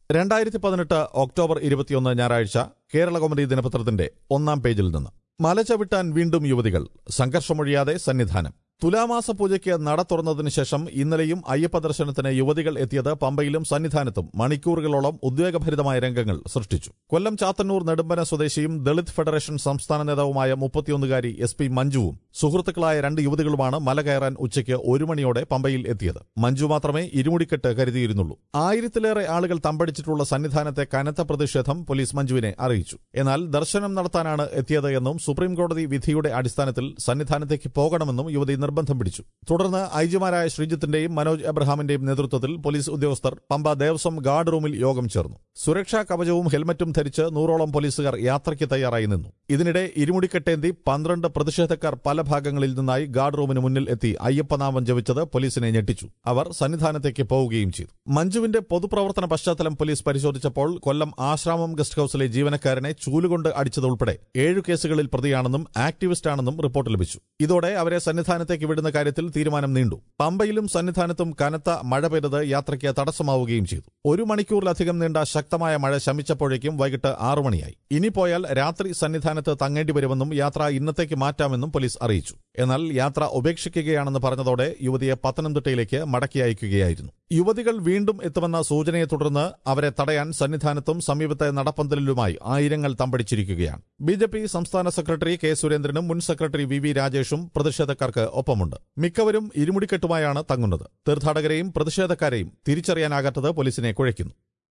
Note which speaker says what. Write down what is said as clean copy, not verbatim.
Speaker 1: 2018 October 21 ഞായറാഴ്ച കേരളകൗമുദി ദിനപത്രത്തിന്റെ ഒന്നാം പേജിൽ നിന്ന്. മല ചവിട്ടാൻ വീണ്ടും യുവതികൾ, സംഘർഷമൊഴിയാതെ സന്നിധാനം. തുലാമാസ പൂജയ്ക്ക് നട തുറന്നതിനു ശേഷം ഇന്നലെയും അയ്യപ്പ ദർശനത്തിന് യുവതികൾ എത്തിയത് പമ്പയിലും സന്നിധാനത്തും മണിക്കൂറുകളോളം ഉദ്വേഗഭരിതമായ രംഗങ്ങൾ സൃഷ്ടിച്ചു. കൊല്ലം ചാത്തന്നൂർ നെടുമ്പന സ്വദേശിയും ദളിത് ഫെഡറേഷൻ സംസ്ഥാന നേതാവുമായ 31കാരി SP മഞ്ജുവും സുഹൃത്തുക്കളായ 2 യുവതികളുമാണ് മല കയറാൻ ഉച്ചയ്ക്ക് 1 മണിയോടെ പമ്പയിൽ എത്തിയത്. മഞ്ജു മാത്രമേ ഇരുമുടിക്കെട്ട് കരുതിയിരുന്നുള്ളൂ. 1000-ലേറെ ആളുകൾ തമ്പടിച്ചിട്ടുള്ള സന്നിധാനത്തെ കനത്ത പ്രതിഷേധം പോലീസ് മഞ്ജുവിനെ അറിയിച്ചു. എന്നാൽ ദർശനം നടത്താനാണ് എത്തിയത് എന്നും സുപ്രീംകോടതി വിധിയുടെ അടിസ്ഥാനത്തിൽ സന്നിധാനത്തേക്ക് പോകണമെന്നും യുവതി നിർബന്ധം പിടിച്ചു. തുടർന്ന് ഐജിമാരായ ശ്രീജിത്തിന്റെയും മനോജ് എബ്രഹാമിന്റെയും നേതൃത്വത്തിൽ പോലീസ് ഉദ്യോഗസ്ഥർ പമ്പ ദേവസ്വം ഗാർഡ് റൂമിൽ യോഗം ചേർന്നു. സുരക്ഷാ കവചവും ഹെൽമറ്റും ധരിച്ച് 100ഓളം പോലീസുകാർ യാത്രയ്ക്ക് തയ്യാറായി നിന്നു. ഇതിനിടെ ഇരുമുടിക്കെട്ടേന്തി 12 പ്രതിഷേധക്കാർ പല ഭാഗങ്ങളിൽ നിന്നായി ഗാർഡ് റൂമിന് മുന്നിൽ എത്തി അയ്യപ്പനാമം ജപിച്ചത് പോലീസിനെ ഞെട്ടിച്ചു. അവർ സന്നിധാനത്തേക്ക് പോവുകയും ചെയ്തു. മഞ്ജുവിന്റെ പൊതുപ്രവർത്തന പശ്ചാത്തലം പോലീസ് പരിശോധിച്ചപ്പോൾ കൊല്ലം ആശ്രാമം ഗസ്റ്റ് ഹൌസിലെ ജീവനക്കാരനെ ചൂലുകൊണ്ട് അടിച്ചതുൾപ്പെടെ 7 കേസുകളിൽ പ്രതിയാണെന്നും ആക്ടിവിസ്റ്റാണെന്നും റിപ്പോർട്ട് ലഭിച്ചു. ഇതോടെ അവരെ സന്നിധാനത്തേക്ക് വിടുന്ന കാര്യത്തിൽ തീരുമാനം നീണ്ടു. പമ്പയിലും സന്നിധാനത്തും കനത്ത മഴ പെയ്തത് യാത്രയ്ക്ക് തടസ്സമാവുകയും ചെയ്തു. 1 മണിക്കൂറിലധികം നീണ്ട ശക്തമായ മഴ ശമിച്ചപ്പോഴേക്കും വൈകിട്ട് 6 മണിയായി. ഇനി പോയാൽ രാത്രി സന്നിധാനത്ത് തങ്ങേണ്ടി വരുമെന്നും യാത്ര ഇന്നത്തേക്ക് മാറ്റാമെന്നും പോലീസ് അറിയിച്ചു. എന്നാൽ യാത്ര ഉപേക്ഷിക്കുകയാണെന്ന് പറഞ്ഞതോടെ യുവതിയെ പത്തനംതിട്ടയിലേക്ക് മടക്കി അയക്കുകയായിരുന്നു. യുവതികൾ വീണ്ടും എത്തുമെന്ന സൂചനയെ തുടർന്ന് അവരെ തടയാൻ സന്നിധാനത്തും സമീപത്തെ നടപ്പന്തലിലുമായി ആയിരങ്ങൾ തമ്പടിച്ചിരിക്കുകയാണ്. BJP സംസ്ഥാന സെക്രട്ടറി K. സുരേന്ദ്രനും മുൻ സെക്രട്ടറി VV രാജേഷും പ്രതിഷേധക്കാർക്ക് ഒപ്പമുണ്ട്. മിക്കവരും ഇരുമുടിക്കെട്ടുമായാണ് തങ്ങുന്നത്. തീർത്ഥാടകരെയും പ്രതിഷേധക്കാരെയും തിരിച്ചറിയാനാകാത്തത് പോലീസിനെ കുഴയ്ക്കുന്നു.